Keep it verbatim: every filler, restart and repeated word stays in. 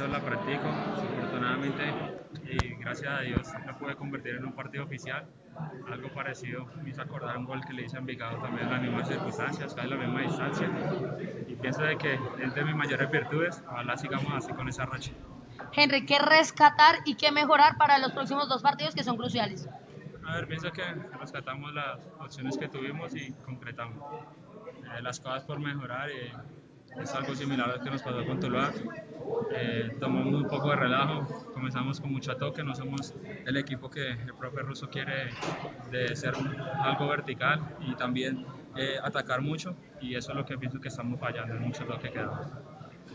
días la practico, afortunadamente, y gracias a Dios me pude convertir en un partido oficial. Algo parecido me hizo acordar un gol que le hice a Envigado también en las mismas circunstancias, casi la misma distancia. Y pienso de que es de mis mayores virtudes, ojalá sigamos así con esa racha. Henry, ¿qué rescatar y qué mejorar para los próximos dos partidos que son cruciales? A ver, pienso que rescatamos las opciones que tuvimos y concretamos. Eh, las cosas por mejorar, eh, es algo similar al que nos pasó con Tuluá. Eh, tomamos un poco de relajo, comenzamos con mucho toque, no somos el equipo que el profe Russo quiere de ser algo vertical y también eh, atacar mucho, y eso es lo que pienso que estamos fallando, en mucho toque que damos.